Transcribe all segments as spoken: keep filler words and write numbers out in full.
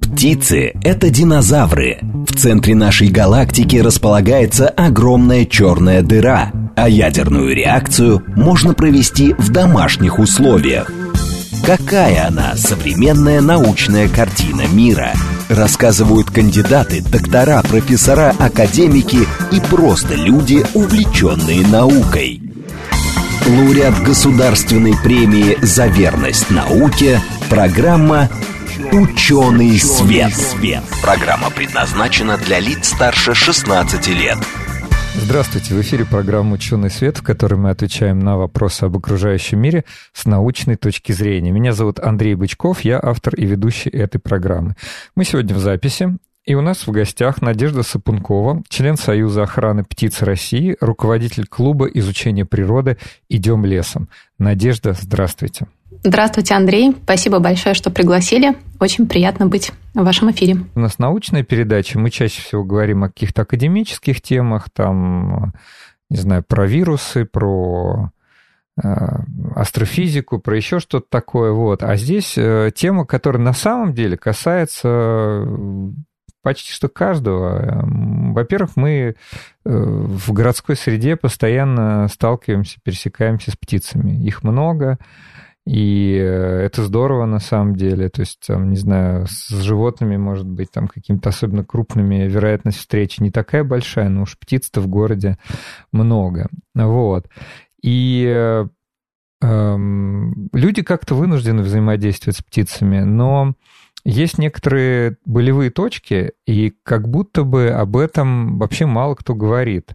Птицы – это динозавры. В центре нашей галактики располагается огромная черная дыра, а ядерную реакцию можно провести в домашних условиях. Какая она, современная научная картина мира? Рассказывают кандидаты, доктора, профессора, академики и просто люди, увлеченные наукой. Лауреат государственной премии за верность науке, программа «Ученый свет». Программа предназначена для лиц старше шестнадцати лет. Здравствуйте, в эфире программа «Ученый свет», в которой мы отвечаем на вопросы об окружающем мире с научной точки зрения. Меня зовут Андрей Бычков, я автор и ведущий этой программы. Мы сегодня в записи, и у нас в гостях Надежда Сапункова, член Союза охраны птиц России, руководитель клуба изучения природы «Идем лесом». Надежда, здравствуйте. Здравствуйте, Андрей. Спасибо большое, что пригласили. Очень приятно быть в вашем эфире. У нас научная передача. Мы чаще всего говорим о каких-то академических темах, там, не знаю, про вирусы, про э, астрофизику, про еще что-то такое. Вот. А здесь э, тема, которая на самом деле касается почти что каждого. Во-первых, мы в городской среде постоянно сталкиваемся, пересекаемся с птицами. Их много. И это здорово на самом деле. То есть, там, не знаю, с животными, может быть, там какими-то особенно крупными вероятность встречи не такая большая, но уж птиц-то в городе много. Вот. И э, э, люди как-то вынуждены взаимодействовать с птицами, но есть некоторые болевые точки, и как будто бы об этом вообще мало кто говорит.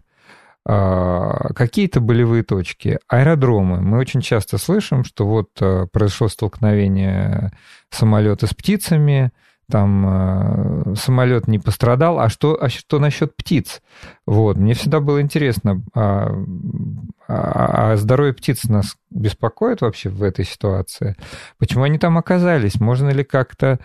Какие-то болевые точки. Аэродромы. Мы очень часто слышим, что вот произошло столкновение самолета с птицами, там самолет не пострадал, а что, а что насчет птиц? Вот. Мне всегда было интересно, а, а, а здоровье птиц нас беспокоит вообще в этой ситуации? Почему они там оказались? Можно ли как-то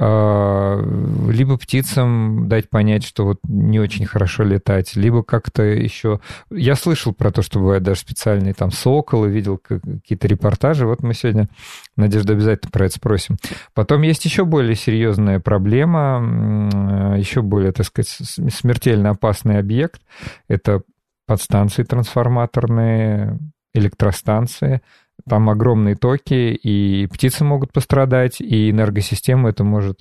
а, либо птицам дать понять, что вот не очень хорошо летать, либо как-то еще... Я слышал про то, что бывают даже специальные там соколы, видел какие-то репортажи. Вот мы сегодня, Надежда, обязательно про это спросим. Потом есть еще более серьезная проблема, еще более, так сказать, смертельно опасный объект. Это подстанции трансформаторные, электростанции. Там огромные токи, и птицы могут пострадать, и энергосистему это может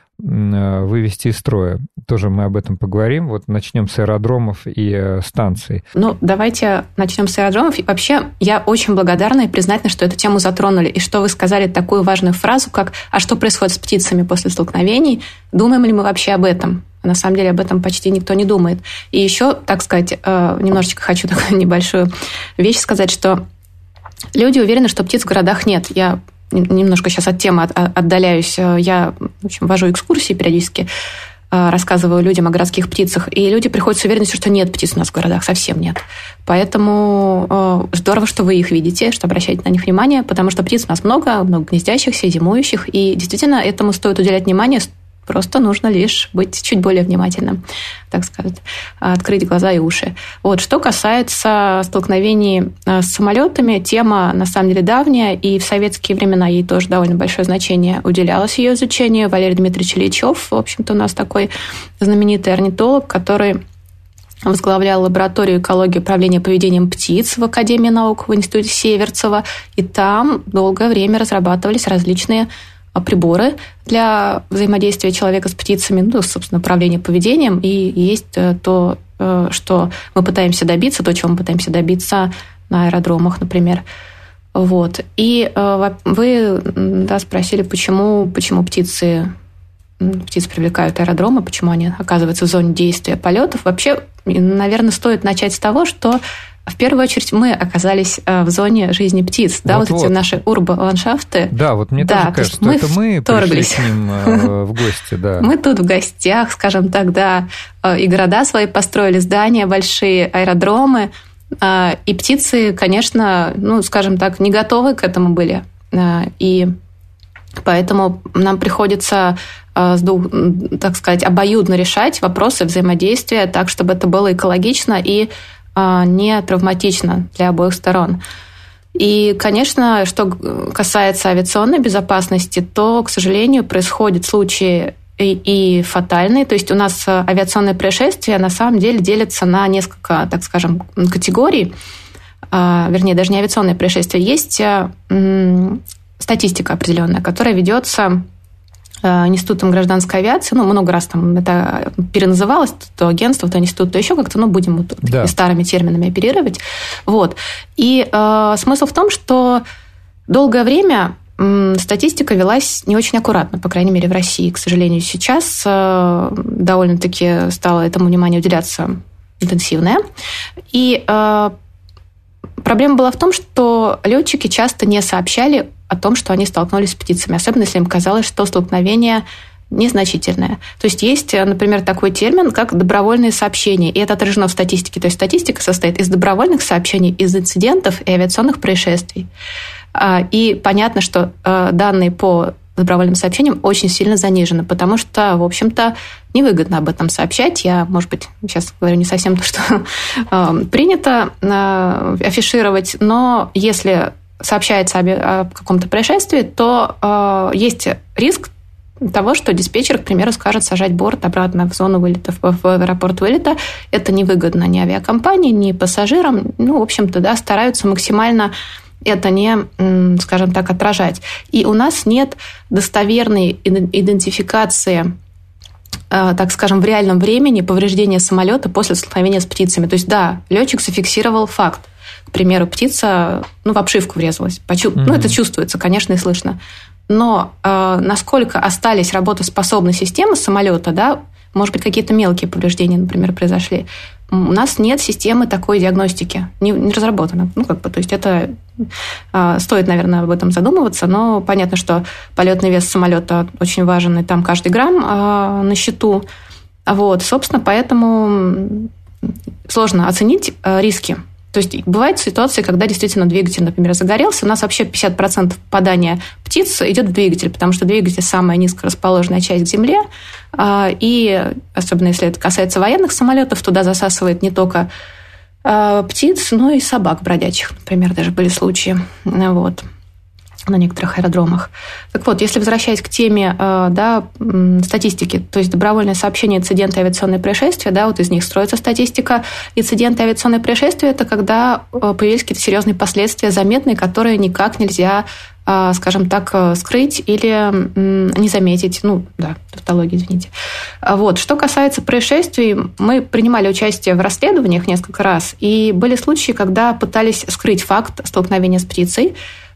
вывести из строя. Тоже мы об этом поговорим. Вот начнем с аэродромов и станций. Ну, давайте начнем с аэродромов. И вообще, я очень благодарна и признательна, что эту тему затронули, и что вы сказали такую важную фразу, как «А что происходит с птицами после столкновений? Думаем ли мы вообще об этом?» На самом деле об этом почти никто не думает. И еще, так сказать, немножечко хочу такую небольшую вещь сказать, что люди уверены, что птиц в городах нет. Я немножко сейчас от темы отдаляюсь. Я, в общем, вожу экскурсии периодически, рассказываю людям о городских птицах, и люди приходят с уверенностью, что нет птиц у нас в городах, совсем нет. Поэтому здорово, что вы их видите, что обращаете на них внимание, потому что птиц у нас много, много гнездящихся, зимующих, и действительно этому стоит уделять внимание. Просто нужно лишь быть чуть более внимательным, так сказать, открыть глаза и уши. Вот. Что касается столкновений с самолетами, тема на самом деле давняя, и в советские времена ей тоже довольно большое значение уделялось ее изучению. Валерий Дмитриевич Ильичев, в общем-то, у нас такой знаменитый орнитолог, который возглавлял лабораторию экологии и управления поведением птиц в Академии наук в Институте Северцева, и там долгое время разрабатывались различные приборы для взаимодействия человека с птицами, ну, собственно, управление поведением, и есть то, что мы пытаемся добиться, то, чего мы пытаемся добиться на аэродромах, например. Вот. И вы, да, спросили, почему, почему птицы, птицы привлекают аэродромы, почему они оказываются в зоне действия полетов. Вообще, наверное, стоит начать с того, что в первую очередь мы оказались в зоне жизни птиц, да, вот, вот эти наши урбо-ландшафты. Да, вот мне да, тоже кажется, что мы это мы пришли к ним в гости, да. Мы тут в гостях, скажем так, да, и города свои построили, здания большие, аэродромы, и птицы, конечно, ну, скажем так, не готовы к этому были, и поэтому нам приходится, так сказать, обоюдно решать вопросы взаимодействия так, чтобы это было экологично и не травматично для обоих сторон. И, конечно, что касается авиационной безопасности, то, к сожалению, происходят случаи и, и фатальные. То есть у нас авиационные происшествия на самом деле делятся на несколько, так скажем, категорий. Вернее, даже не авиационные происшествия. Есть статистика определенная, которая ведется Институтом гражданской авиации. Ну, много раз там это переназывалось, то агентство, то институт, то еще как-то, ну, будем вот да. старыми терминами оперировать. Вот. И э, смысл в том, что долгое время э, статистика велась не очень аккуратно, по крайней мере, в России. К сожалению, сейчас э, довольно-таки стало этому внимание уделяться интенсивное. И э, проблема была в том, что летчики часто не сообщали о том, что они столкнулись с птицами, особенно если им казалось, что столкновение незначительное. То есть есть, например, такой термин, как добровольные сообщения, и это отражено в статистике. То есть статистика состоит из добровольных сообщений, из инцидентов и авиационных происшествий. И понятно, что данные по добровольным сообщениям очень сильно занижены, потому что, в общем-то, невыгодно об этом сообщать. Я, может быть, сейчас говорю не совсем то, что принято афишировать, но если сообщается о каком-то происшествии, то э, есть риск того, что диспетчер, к примеру, скажет сажать борт обратно в зону вылета, в, в аэропорт вылета. Это невыгодно ни авиакомпании, ни пассажирам. Ну, в общем-то, да, стараются максимально это не, скажем так, отражать. И у нас нет достоверной идентификации, э, так скажем, в реальном времени повреждения самолета после столкновения с птицами. То есть, да, летчик зафиксировал факт. К примеру, птица ну, в обшивку врезалась. Почу... Mm-hmm. Ну, это чувствуется, конечно, и слышно. Но э, насколько остались работоспособны системы самолета, да, может быть, какие-то мелкие повреждения, например, произошли, у нас нет системы такой диагностики, не, не разработана. Ну, как бы, то есть это э, стоит, наверное, об этом задумываться, но понятно, что полетный вес самолета очень важен, и там каждый грамм э, на счету. Вот, собственно, поэтому сложно оценить э, риски. То есть бывают ситуации, когда действительно двигатель, например, загорелся, у нас вообще пятьдесят процентов попадания птиц идет в двигатель, потому что двигатель самая низко расположенная часть к земле, и особенно если это касается военных самолетов, туда засасывает не только птиц, но и собак бродячих, например, даже были случаи. Вот. На некоторых аэродромах. Так вот, если возвращаясь к теме да, статистики, то есть добровольное сообщение инциденты авиационные происшествия, да, вот из них строится статистика. Инциденты авиационные происшествия – это когда появились какие-то серьезные последствия, заметные, которые никак нельзя, скажем так, скрыть или не заметить. Ну, да, тавтология, извините. Вот. Что касается происшествий, мы принимали участие в расследованиях несколько раз, и были случаи, когда пытались скрыть факт столкновения с птицей.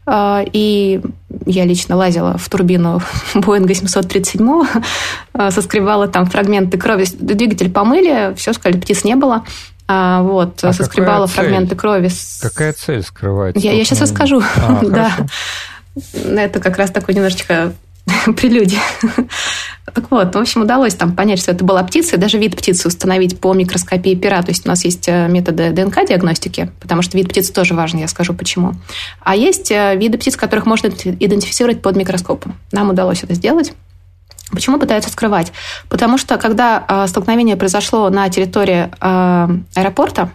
И я лично лазила в турбину Боинга семьсот тридцать семь, соскребала там фрагменты крови. Двигатель помыли, все, сказали, птиц не было. Вот, а соскребала фрагменты крови. Какая цель скрывать? Я, я сейчас расскажу. А, да. Это как раз такой немножечко прелюдия. Так вот, в общем, удалось там понять, что это была птица, и даже вид птицы установить по микроскопии пера. То есть у нас есть методы ДНК-диагностики, потому что вид птицы тоже важен, я скажу почему. А есть виды птиц, которых можно идентифицировать под микроскопом. Нам удалось это сделать. Почему пытаются скрывать? Потому что, когда столкновение произошло на территории аэропорта,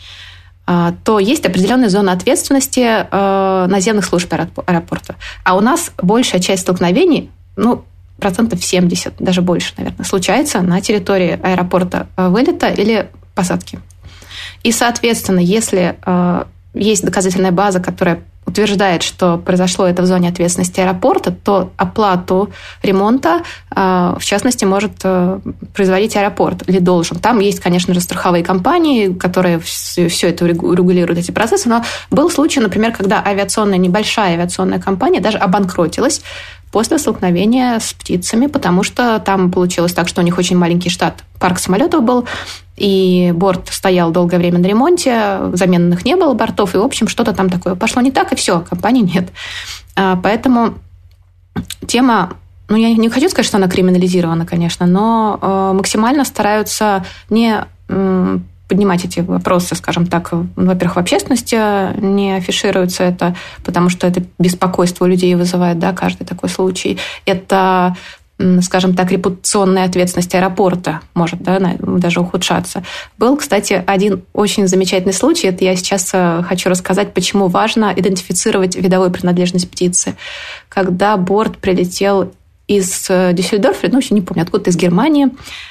то есть определенная зона ответственности наземных служб аэропорта. А у нас большая часть столкновений, ну, процентов семьдесят, даже больше, наверное, случается на территории аэропорта вылета или посадки. И, соответственно, если есть доказательная база, которая утверждает, что произошло это в зоне ответственности аэропорта, то оплату ремонта, в частности, может производить аэропорт или должен. Там есть, конечно же, страховые компании, которые все это регулируют, эти процессы, но был случай, например, когда авиационная, небольшая авиационная компания даже обанкротилась после столкновения с птицами, потому что там получилось так, что у них очень маленький штат, парк самолетов был, и борт стоял долгое время на ремонте, замененных не было бортов, и, в общем, что-то там такое пошло не так, и все, компании нет. Поэтому тема, ну, я не хочу сказать, что она криминализирована, конечно, но максимально стараются не поднимать эти вопросы, скажем так, во-первых, в общественности не афишируется это, потому что это беспокойство у людей вызывает, да, каждый такой случай. Это, скажем так, репутационная ответственность аэропорта может, да, даже ухудшаться. Был, кстати, один очень замечательный случай. Это я сейчас хочу рассказать, почему важно идентифицировать видовую принадлежность птицы. Когда борт прилетел из Дюссельдорфа, ну, еще не помню, откуда-то из Германии.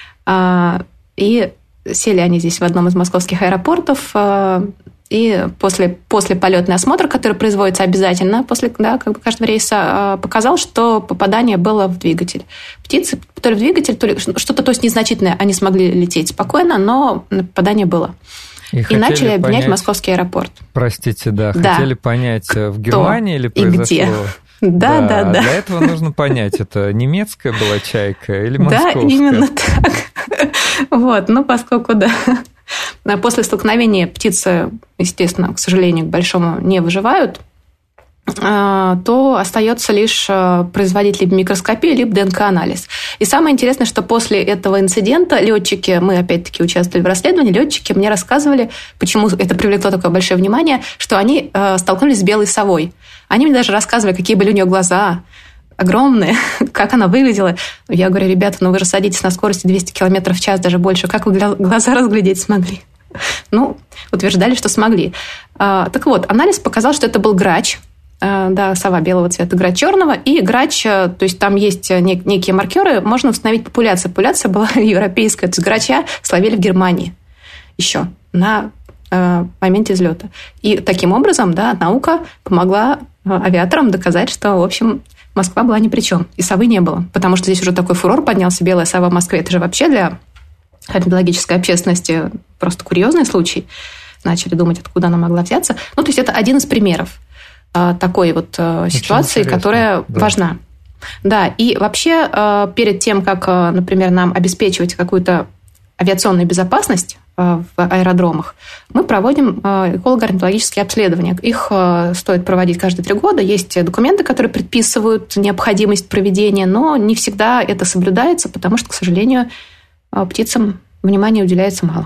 И сели они здесь в одном из московских аэропортов. И после, после полетный осмотр, который производится обязательно после да, как бы каждого рейса, показал, что попадание было в двигатель. Птицы то ли в двигатель, то ли что-то то есть незначительное. Они смогли лететь спокойно, но попадание было. И, и начали обвинять понять, московский аэропорт. Простите, да, да. Хотели понять, в Германии или произошло? И где? Да, да, да. Для этого нужно понять, это немецкая была чайка или московская? Да, именно так. Вот, ну, поскольку, да, после столкновения птицы, естественно, к сожалению, к большому не выживают, то остается лишь производить либо микроскопию, либо ДНК-анализ. И самое интересное, что после этого инцидента летчики, мы опять-таки участвовали в расследовании, летчики мне рассказывали, почему это привлекло такое большое внимание, что они столкнулись с белой совой. Они мне даже рассказывали, какие были у нее глаза, огромные, как она выглядела. Я говорю, ребята, ну вы же садитесь на скорости двести километров в час, даже больше. Как вы глаза разглядеть смогли? Ну, утверждали, что смогли. Так вот, анализ показал, что это был грач. Да, сова белого цвета, грач черного. И грач, то есть там есть некие маркеры, можно установить популяцию. Популяция была европейская. То есть грача словили в Германии еще на моменте взлета. И таким образом, да, наука помогла авиаторам доказать, что, в общем, Москва была ни при чем, и совы не было. Потому что здесь уже такой фурор поднялся, белая сова в Москве. Это же вообще для орнитологической общественности просто курьезный случай. Начали думать, откуда она могла взяться. Ну, то есть это один из примеров такой вот ситуации, которая да. важна. Да, и вообще перед тем, как, например, нам обеспечивать какую-то авиационную безопасность в аэродромах, мы проводим эколого-орнитологические обследования. Их стоит проводить каждые три года. Есть документы, которые предписывают необходимость проведения, но не всегда это соблюдается, потому что, к сожалению, птицам внимания уделяется мало.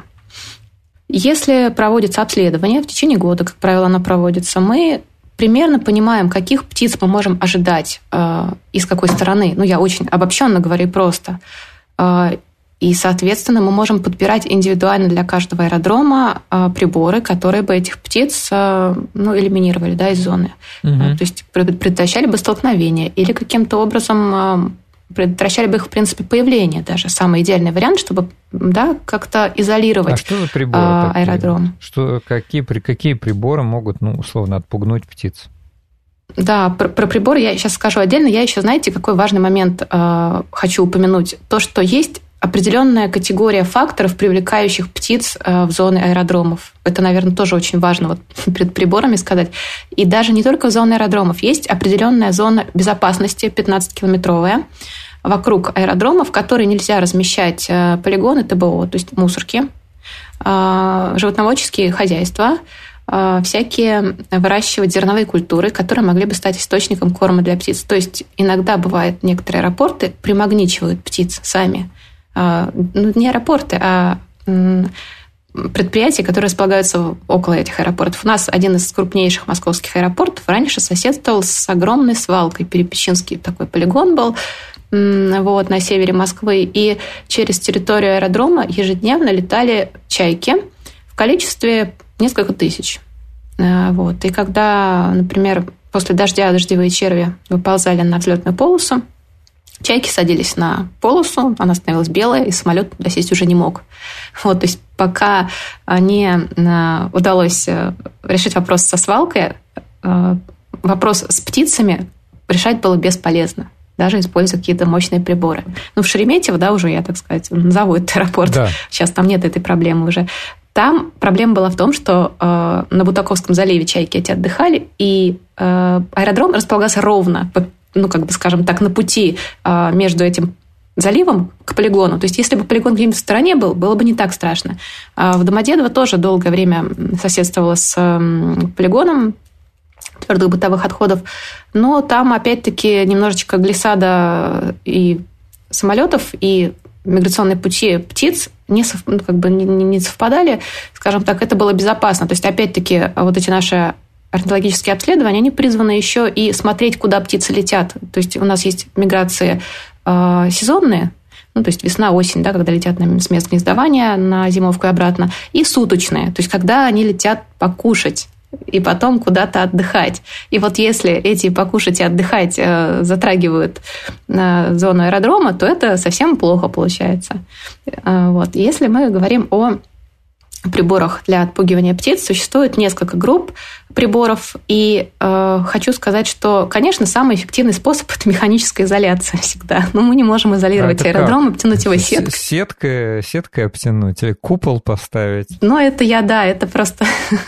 Если проводится обследование, в течение года, как правило, оно проводится, мы примерно понимаем, каких птиц мы можем ожидать э, и с какой стороны. Ну, я очень обобщенно говорю и просто. Э, и, соответственно, мы можем подбирать индивидуально для каждого аэродрома э, приборы, которые бы этих птиц э, ну, элиминировали да, из зоны. Угу. Э, то есть предотвращали бы столкновение или каким-то образом э, предотвращали бы их, в принципе, появление даже. Самый идеальный вариант, чтобы да, как-то изолировать а что за приборы а, аэродром. Что, какие, какие приборы могут, ну, условно, отпугнуть птиц? Да, про, про приборы я сейчас скажу отдельно. Я еще, знаете, какой важный момент э, хочу упомянуть. То, что есть определенная категория факторов, привлекающих птиц э, в зоны аэродромов. Это, наверное, тоже очень важно вот, перед приборами сказать. И даже не только в зоны аэродромов. Есть определенная зона безопасности, пятнадцатикилометровая, вокруг аэродрома, в которой нельзя размещать э, полигоны ТБО, то есть мусорки, э, животноводческие хозяйства, э, всякие выращивать зерновые культуры, которые могли бы стать источником корма для птиц. То есть иногда бывает, некоторые аэропорты примагничивают птиц сами. Э, ну, не аэропорты, а э, предприятия, которые располагаются около этих аэропортов. У нас один из крупнейших московских аэропортов раньше соседствовал с огромной свалкой. Перепечинский такой полигон был, вот, на севере Москвы, и через территорию аэродрома ежедневно летали чайки в количестве несколько тысяч. Вот. И когда, например, после дождя дождевые черви выползали на взлетную полосу, чайки садились на полосу, она становилась белая, и самолет туда сесть уже не мог. Вот, то есть пока не удалось решить вопрос со свалкой, вопрос с птицами решать было бесполезно, даже используя какие-то мощные приборы. Ну, в Шереметьево, да, уже, я, так сказать, назову этот аэропорт. Да. Сейчас там нет этой проблемы уже. Там проблема была в том, что э, на Бутаковском заливе чайки эти отдыхали, и э, аэродром располагался ровно, ну, как бы, скажем так, на пути э, между этим заливом к полигону. То есть, если бы полигон где-нибудь в стороне был, было бы не так страшно. А в Домодедово тоже долгое время соседствовало с э, полигоном твердых бытовых отходов, но там, опять-таки, немножечко глиссада и самолетов, и миграционные пути птиц не, сов... ну, как бы не совпадали, скажем так, это было безопасно. То есть, опять-таки, вот эти наши орнитологические обследования, они призваны еще и смотреть, куда птицы летят. То есть, у нас есть миграции э, сезонные, ну, то есть весна, осень, да, когда летят с мест гнездования на зимовку и обратно, и суточные, то есть когда они летят покушать. и потом куда-то отдыхать. И вот если эти покушать и отдыхать затрагивают зону аэродрома, то это совсем плохо получается. Вот. Если мы говорим о приборах для отпугивания птиц, существует несколько групп приборов, и э, хочу сказать, что, конечно, самый эффективный способ – это механическая изоляция всегда. Но мы не можем изолировать а аэродром, обтянуть его сеткой. Сеткой, сеткой обтянуть или купол поставить? Ну, это я, да, это просто…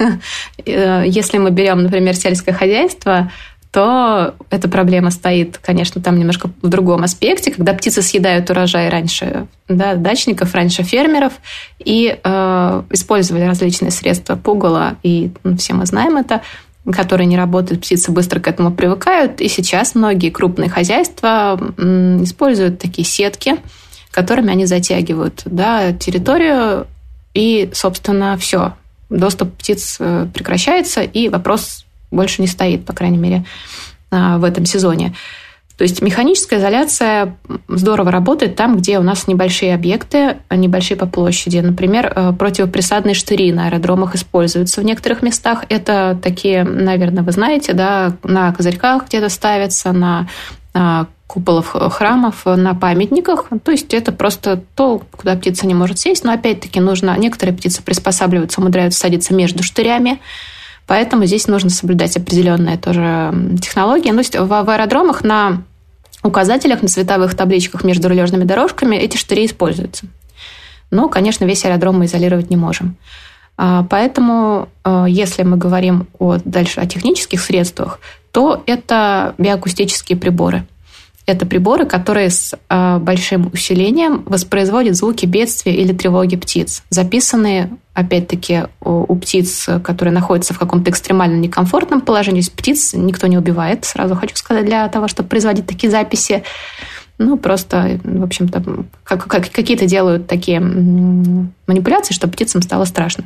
Если мы берем, например, сельское хозяйство, то эта проблема стоит, конечно, там немножко в другом аспекте, когда птицы съедают урожай раньше, да, дачников, раньше фермеров, и э, использовали различные средства пугала, и ну, все мы знаем это, которые не работают, птицы быстро к этому привыкают, и сейчас многие крупные хозяйства м, используют такие сетки, которыми они затягивают, да, территорию, и, собственно, все, доступ птиц прекращается, и вопрос больше не стоит, по крайней мере, в этом сезоне. То есть механическая изоляция здорово работает там, где у нас небольшие объекты, небольшие по площади. Например, противоприсадные штыри на аэродромах используются в некоторых местах. Это такие, наверное, вы знаете, да, на козырьках где-то ставятся, на куполах храмов, на памятниках. То есть это просто то, куда птица не может сесть. Но опять-таки нужно... Некоторые птицы приспосабливаются, умудряются садиться между штырями. Поэтому здесь нужно соблюдать определенные тоже технологии. Ну, в, в аэродромах на указателях, на световых табличках между рулежными дорожками эти штыри используются. Но, конечно, весь аэродром мы изолировать не можем. Поэтому, если мы говорим о, дальше о технических средствах, то это биоакустические приборы. Это приборы, которые с большим усилением воспроизводят звуки бедствия или тревоги птиц, записанные, опять-таки, у птиц, которые находятся в каком-то экстремально некомфортном положении. Птиц никто не убивает, сразу хочу сказать, для того, чтобы производить такие записи. Ну, просто, в общем-то, как, как, какие-то делают такие манипуляции, чтобы птицам стало страшно.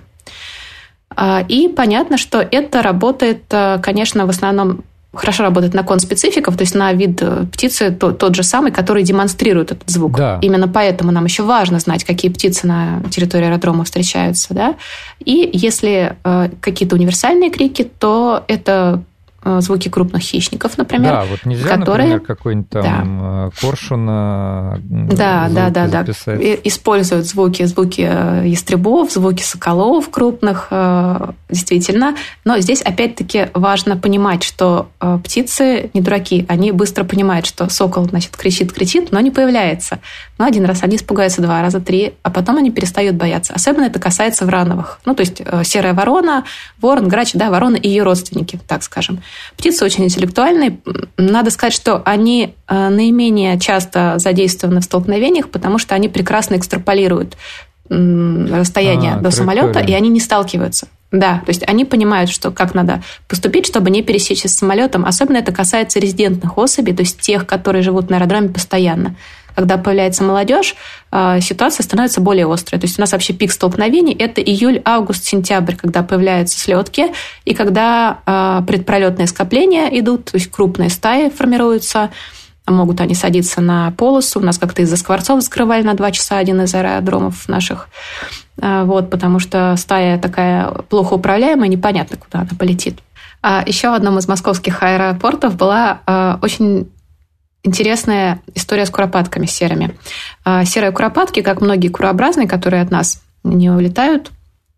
И понятно, что это работает, конечно, в основном хорошо работает на конспецификов, то есть на вид птицы тот, тот же самый, который демонстрирует этот звук. Да. Именно поэтому нам еще важно знать, какие птицы на территории аэродрома встречаются. Да? И если э, какие-то универсальные крики, то это звуки крупных хищников, например. Да, вот нельзя, которые... например, какой-нибудь там да. коршуна да, да, да, да. Используют звуки, звуки ястребов, звуки соколов крупных, действительно. Но здесь, опять-таки, важно понимать, что птицы не дураки. Они быстро понимают, что сокол, значит, кричит, кричит, но не появляется. Но один раз они испугаются, два раза, три, а потом они перестают бояться. Особенно это касается врановых. Ну, то есть серая ворона, ворон, грач, да, ворона и ее родственники, так скажем. Птицы очень интеллектуальные. Надо сказать, что они наименее часто задействованы в столкновениях, потому что они прекрасно экстраполируют расстояние а, до самолета, и они не сталкиваются. Да, то есть они понимают, что как надо поступить, чтобы не пересечься с самолетом. Особенно это касается резидентных особей, то есть тех, которые живут на аэродроме постоянно. Когда появляется молодежь, ситуация становится более острой. То есть у нас вообще пик столкновений – это июль, август, сентябрь, когда появляются слетки, и когда предпролетные скопления идут, то есть крупные стаи формируются, могут они садиться на полосу. У нас как-то из-за скворцов закрывали на два часа один из аэродромов наших, вот, потому что стая такая плохо управляемая, непонятно, куда она полетит. Еще в одном из московских аэропортов была очень интересная история с куропатками серыми. Серые куропатки, как многие курообразные, которые от нас не улетают,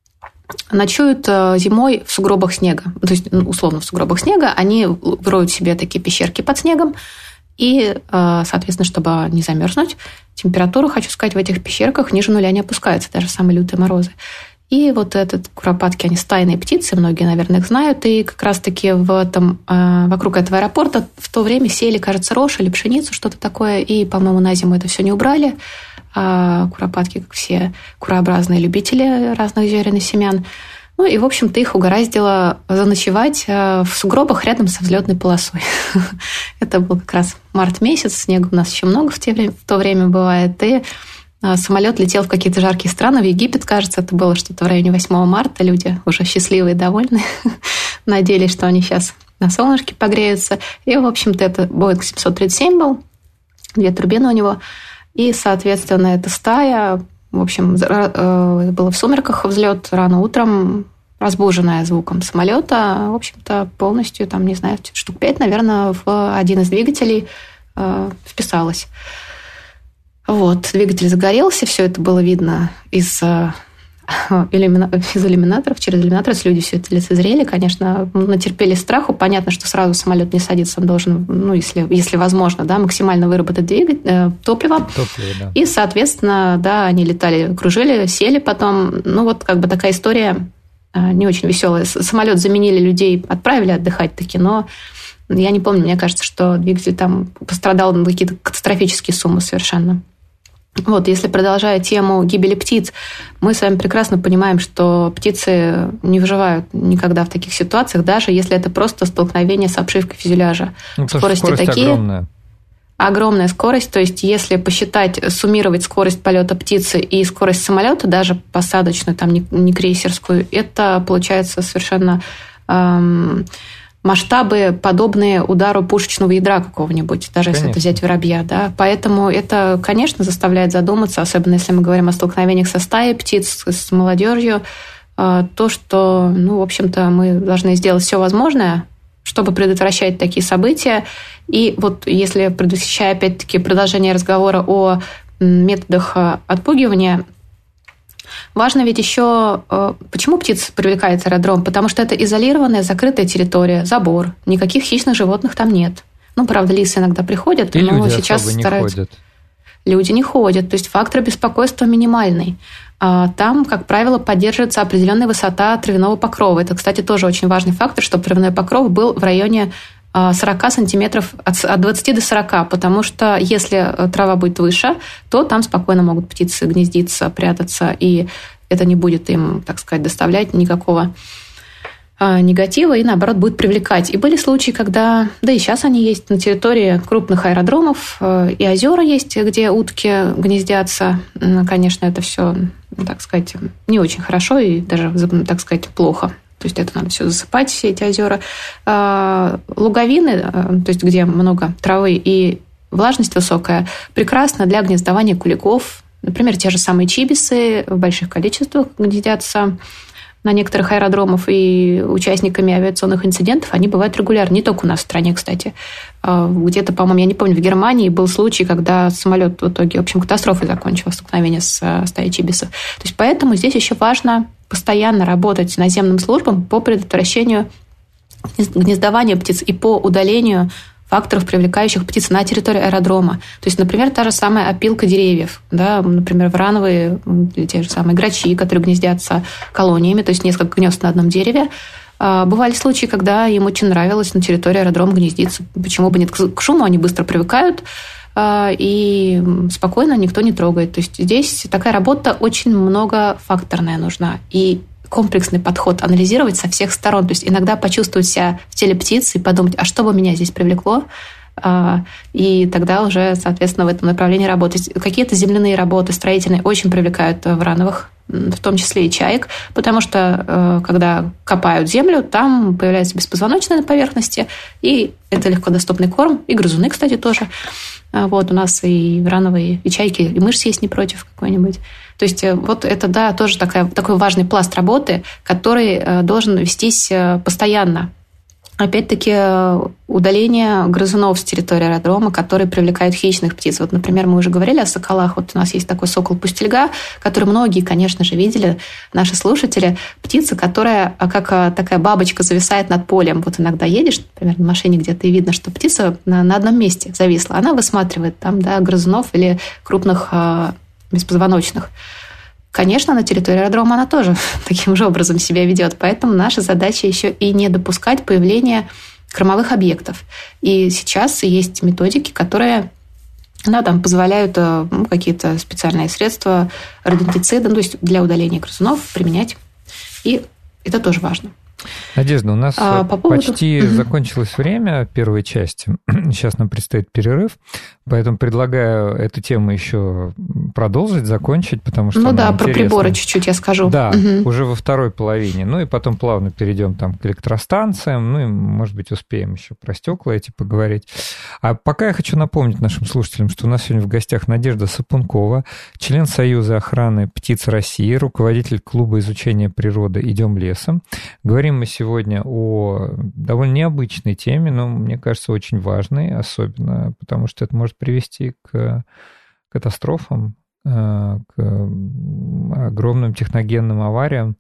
ночуют зимой в сугробах снега. То есть, условно, в сугробах снега. Они роют себе такие пещерки под снегом. И, соответственно, чтобы не замерзнуть, температура, хочу сказать, в этих пещерках ниже нуля не опускается, даже в самые лютые морозы. И вот этот куропатки, они стайные птицы, многие, наверное, их знают, и как раз-таки в этом, вокруг этого аэропорта в то время сеяли, кажется, рожь или пшеницу, что-то такое, и, по-моему, на зиму это все не убрали. А куропатки, как все курообразные любители разных зерен и семян. Ну и, в общем-то, их угораздило заночевать в сугробах рядом со взлетной полосой. Это был как раз март месяц, снега у нас еще много в то время бывает, и самолет летел в какие-то жаркие страны, в Египет, кажется, это было что-то в районе восьмого марта. Люди уже счастливые и довольны, надеялись, что они сейчас на солнышке погреются. И, в общем-то, это Боинг семьсот тридцать семь был, две турбины у него. И, соответственно, эта стая, в общем, было в сумерках взлет, рано утром разбуженная звуком самолета, в общем-то, полностью, там, не знаю, штук пять, наверное, в один из двигателей э, вписалась. Вот, двигатель загорелся, все это было видно из, э, иллюмина... из иллюминаторов, через иллюминаторы люди все это лицезрели, конечно, натерпелись страху. Понятно, что сразу самолет не садится, он должен, ну, если, если возможно, да, максимально выработать двигатель, э, топливо. Топливо, да. И, соответственно, да, они летали, кружили, сели потом. Ну, вот как бы такая история не очень веселая. Самолет заменили, людей отправили отдыхать таки, но я не помню, мне кажется, что двигатель там пострадал на какие-то катастрофические суммы совершенно. Вот, если продолжая тему гибели птиц, мы с вами прекрасно понимаем, что птицы не выживают никогда в таких ситуациях, даже если это просто столкновение с обшивкой фюзеляжа. Ну, Скорости скорость такие... огромная. Огромная скорость, то есть если посчитать, суммировать скорость полета птицы и скорость самолета, даже посадочную, там не крейсерскую, это получается совершенно эм, масштабы, подобные удару пушечного ядра какого-нибудь, даже конечно. Если это взять воробья. Да? Поэтому это, конечно, заставляет задуматься, особенно если мы говорим о столкновениях со стаей птиц, с молодежью, э, то, что, ну, в общем-то, мы должны сделать все возможное, чтобы предотвращать такие события. И вот если, предвосхищая, опять-таки, продолжение разговора о методах отпугивания, важно ведь еще, почему птиц привлекает аэродром? Потому что это изолированная, закрытая территория, забор, никаких хищных животных там нет. Ну, правда, лисы иногда приходят, и но люди сейчас особо не стараются... ходят. Люди не ходят, то есть фактор беспокойства минимальный. Там, как правило, поддерживается определенная высота травяного покрова. Это, кстати, тоже очень важный фактор, чтобы травяной покров был в районе сорок сантиметров, от двадцати до сорока, потому что если трава будет выше, то там спокойно могут птицы гнездиться, прятаться, и это не будет им, так сказать, доставлять никакого негатива, и, наоборот, будет привлекать. И были случаи, когда, да и сейчас они есть на территории крупных аэродромов, и озера есть, где утки гнездятся. Конечно, это все, так сказать, не очень хорошо и даже, так сказать, плохо. То есть это надо все засыпать, все эти озера. Луговины, то есть где много травы и влажность высокая, прекрасно для гнездования куликов. Например, те же самые чибисы в больших количествах гнездятся на некоторых аэродромах, и участниками авиационных инцидентов они бывают регулярно. Не только у нас в стране, кстати. Где-то, по-моему, я не помню, в Германии был случай, когда самолет в итоге, в общем, катастрофой закончилось, столкновение с стаей чибисов. То есть поэтому здесь еще важно постоянно работать наземным службам по предотвращению гнездования птиц и по удалению факторов, привлекающих птиц на территории аэродрома. То есть, например, та же самая опилка деревьев, да, например, врановые, или те же самые грачи, которые гнездятся колониями, то есть несколько гнезд на одном дереве. Бывали случаи, когда им очень нравилось на территории аэродрома гнездиться. Почему бы нет? К шуму они быстро привыкают, и спокойно никто не трогает. То есть здесь такая работа очень многофакторная нужна. И комплексный подход, анализировать со всех сторон. То есть иногда почувствовать себя в теле птицы и подумать, а что бы меня здесь привлекло, и тогда уже, соответственно, в этом направлении работать. Какие-то земляные работы, строительные, очень привлекают врановых, в том числе и чаек, потому что, когда копают землю, там появляется беспозвоночная на поверхности, и это легкодоступный корм, и грызуны, кстати, тоже. Вот у нас и врановые, и чайки, и мышь съесть не против какой-нибудь. То есть вот это, да, тоже такая, такой важный пласт работы, который должен вестись постоянно. Опять-таки, удаление грызунов с территории аэродрома, которые привлекают хищных птиц. Вот, например, мы уже говорили о соколах. Вот у нас есть такой сокол-пустельга, который многие, конечно же, видели, наши слушатели. Птица, которая, как такая бабочка, зависает над полем. Вот иногда едешь, например, на машине где-то, и видно, что птица на, на одном месте зависла. Она высматривает там, да, грызунов или крупных беспозвоночных. Конечно, на территории аэродрома она тоже таким же образом себя ведет. Поэтому наша задача еще и не допускать появления кормовых объектов. И сейчас есть методики, которые, да, там позволяют, ну, какие-то специальные средства, родентициды, ну, то есть для удаления грызунов применять. И это тоже важно. Надежда, у нас а, по поводу... почти mm-hmm. закончилось время первой части. Сейчас нам предстоит перерыв, поэтому предлагаю эту тему еще продолжить, закончить, потому что ну да, интересна. Про приборы чуть-чуть я скажу. Да, mm-hmm. уже во второй половине. Ну и потом плавно перейдем там к электростанциям, ну и, может быть, успеем еще про стекла эти поговорить. А пока я хочу напомнить нашим слушателям, что у нас сегодня в гостях Надежда Сапункова, член Союза охраны птиц России, руководитель клуба изучения природы «Идем лесом». Говорим мы сегодня о довольно необычной теме, но, мне кажется, очень важной, особенно потому что это может привести к катастрофам, к огромным техногенным авариям.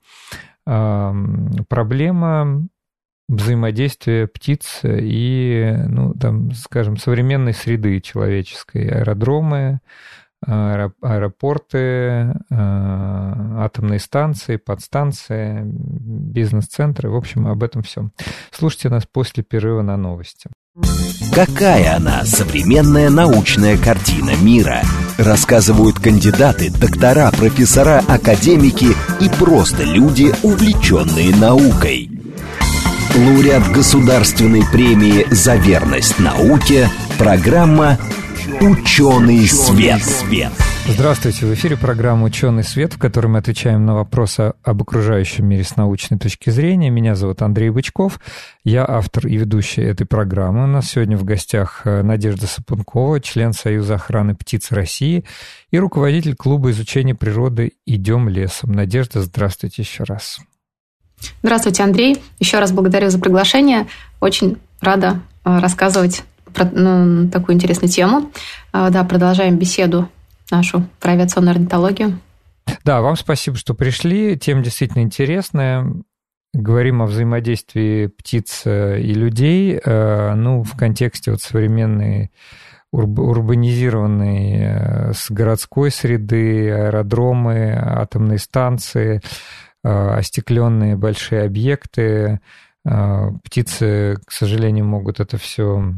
Проблема взаимодействия птиц и, ну, там, скажем, современной среды человеческой, аэродромы, аэропорты, атомные станции, подстанции, бизнес-центры. В общем, об этом всем. Слушайте нас после перерыва на новости. Какая она, современная научная картина мира? Рассказывают кандидаты, доктора, профессора, академики и просто люди, увлеченные наукой. Лауреат Государственной премии «За верность науке», программа «Ученый свет». Здравствуйте, в эфире программа «Ученый свет», в которой мы отвечаем на вопросы об окружающем мире с научной точки зрения. Меня зовут Андрей Бычков, я автор и ведущий этой программы. У нас сегодня в гостях Надежда Сапункова, член Союза охраны птиц России и руководитель клуба изучения природы «Идем лесом». Надежда, здравствуйте еще раз. Здравствуйте, Андрей. Еще раз благодарю за приглашение. Очень рада рассказывать про ну, такую интересную тему. Да, продолжаем беседу нашу про авиационную орнитологию. Да, вам спасибо, что пришли. Тема действительно интересная. Говорим о взаимодействии птиц и людей, ну, в контексте вот современной урбанизированной с городской среды, аэродромы, атомные станции, остекленные большие объекты. Птицы, к сожалению, могут это все...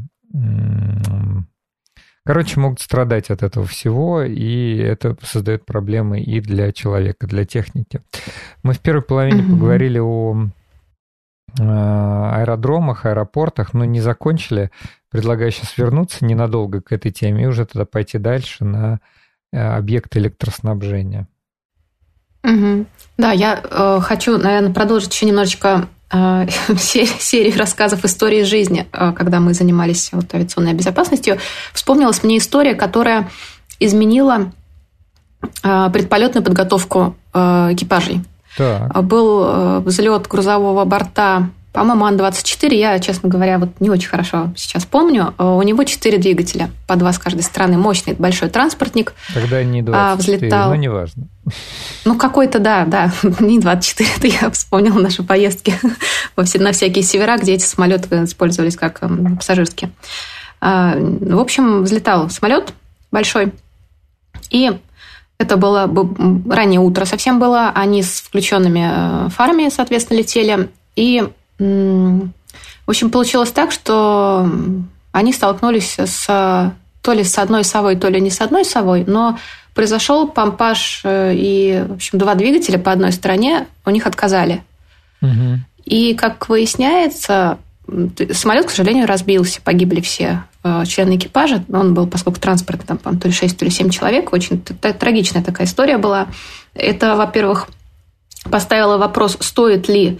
Короче, могут страдать от этого всего, и это создает проблемы и для человека, для техники. Мы в первой половине mm-hmm. поговорили о аэродромах, аэропортах, но не закончили. Предлагаю сейчас вернуться ненадолго к этой теме и уже тогда пойти дальше на объекты электроснабжения. Mm-hmm. Да, я э, хочу, наверное, продолжить еще немножечко серии рассказов истории жизни, когда мы занимались вот авиационной безопасностью. Вспомнилась мне история, которая изменила предполетную подготовку экипажей. Так. Был взлет грузового борта, по-моему, Ан двадцать четыре, я, честно говоря, вот не очень хорошо сейчас помню. У него четыре двигателя, по два с каждой стороны, мощный большой транспортник. Тогда не двадцать четыре, взлетал. Но неважно. Ну, какой-то, да, да, не двадцать четыре, это я вспомнила наши поездки на всякие севера, где эти самолеты использовались как пассажирские. В общем, взлетал самолет большой, и это было раннее утро совсем было, они с включенными фарами, соответственно, летели, и, в общем, получилось так, что они столкнулись с, то ли с одной совой, то ли не с одной совой, но произошел помпаж, и, в общем, два двигателя по одной стороне у них отказали. Угу. И, как выясняется, самолет, к сожалению, разбился, погибли все члены экипажа. Он был, поскольку транспорт, там, то ли шесть, то ли семь человек, очень трагичная такая история была. Это, во-первых, поставило вопрос, стоит ли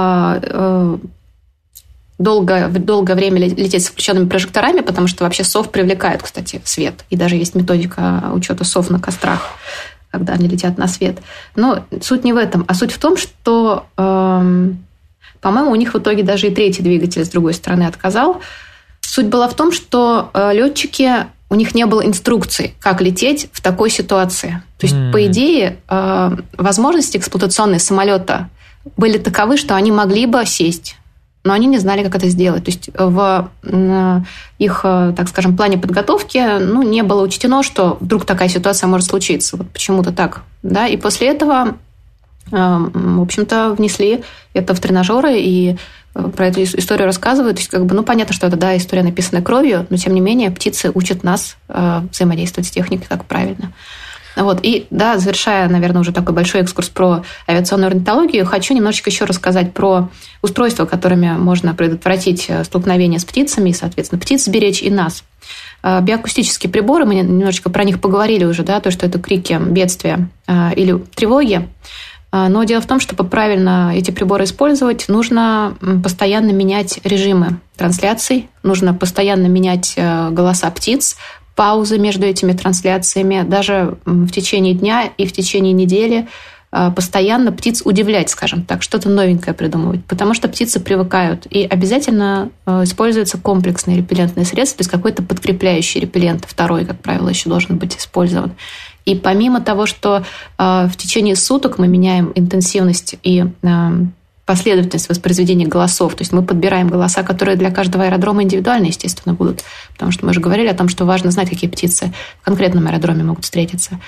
долго, долгое время лететь с включенными прожекторами, потому что вообще сов привлекают, кстати, свет. И даже есть методика учета сов на кострах, когда они летят на свет. Но суть не в этом, а суть в том, что, эм, по-моему, у них в итоге даже и третий двигатель с другой стороны отказал. Суть была в том, что э, летчики, у них не было инструкции, как лететь в такой ситуации. То есть, mm. по идее, э, возможности эксплуатационные самолета были таковы, что они могли бы сесть, но они не знали, как это сделать. То есть в их, так скажем, плане подготовки ну, не было учтено, что вдруг такая ситуация может случиться. Вот почему-то так. Да? И после этого, в общем-то, внесли это в тренажеры и про эту историю рассказывают. То есть, как бы, ну, понятно, что это, да, история, написанная кровью, но, тем не менее, птицы учат нас взаимодействовать с техникой так правильно. Вот. И, да, завершая, наверное, уже такой большой экскурс про авиационную орнитологию, хочу немножечко еще рассказать про устройства, которыми можно предотвратить столкновение с птицами и, соответственно, птиц сберечь и нас. Биоакустические приборы, мы немножечко про них поговорили уже, да, то, что это крики, бедствия или тревоги. Но дело в том, чтобы правильно эти приборы использовать, нужно постоянно менять режимы трансляций, нужно постоянно менять голоса птиц, паузы между этими трансляциями, даже в течение дня и в течение недели постоянно птиц удивлять, скажем так, что-то новенькое придумывать, потому что птицы привыкают. И обязательно используются комплексные репеллентные средства, то есть какой-то подкрепляющий репеллент, второй, как правило, еще должен быть использован. И помимо того, что в течение суток мы меняем интенсивность и последовательность воспроизведения голосов, то есть мы подбираем голоса, которые для каждого аэродрома индивидуально, естественно, будут, потому что мы же говорили о том, что важно знать, какие птицы в конкретном аэродроме могут встретиться.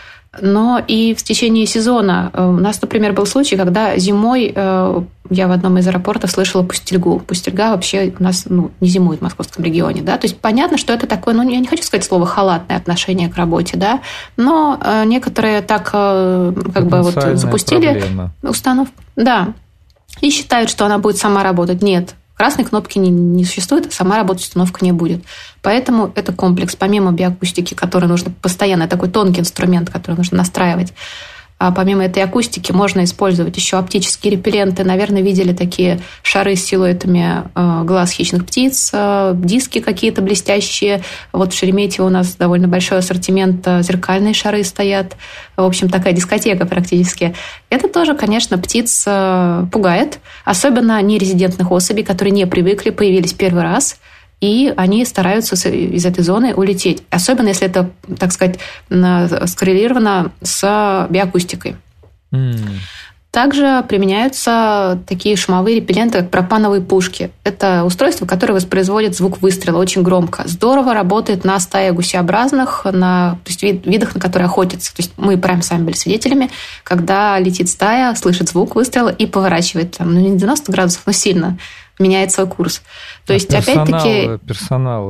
Но и в течение сезона у нас, например, был случай, когда зимой я в одном из аэропортов слышала пустельгу. Пустельга вообще у нас ну, не зимует в московском регионе. Да? То есть понятно, что это такое, ну, я не хочу сказать слово халатное отношение к работе, да? Но некоторые так как бы вот запустили проблема. Установку. Да. И считают, что она будет сама работать. Нет. Красной кнопки не, не существует, сама работать установка не будет. Поэтому это комплекс, помимо биоакустики, который нужно постоянно, такой тонкий инструмент, который нужно настраивать. А помимо этой акустики можно использовать еще оптические репелленты. Наверное, видели такие шары с силуэтами глаз хищных птиц, диски какие-то блестящие. Вот в Шереметьево у нас довольно большой ассортимент, зеркальные шары стоят. В общем, такая дискотека практически. Это тоже, конечно, птиц пугает. Особенно нерезидентных особей, которые не привыкли, появились первый раз. И они стараются из этой зоны улететь. Особенно, если это, так сказать, скоррелировано с биоакустикой. Mm. Также применяются такие шумовые репелленты, как пропановые пушки. Это устройство, которое воспроизводит звук выстрела очень громко. Здорово работает на стае гусеобразных, на то есть, вид, видах, на которые охотятся. То есть мы прям сами были свидетелями, когда летит стая, слышит звук выстрела и поворачивает там, ну, не девяносто градусов, но сильно меняет свой курс. То есть, а персонал, опять-таки... Персонал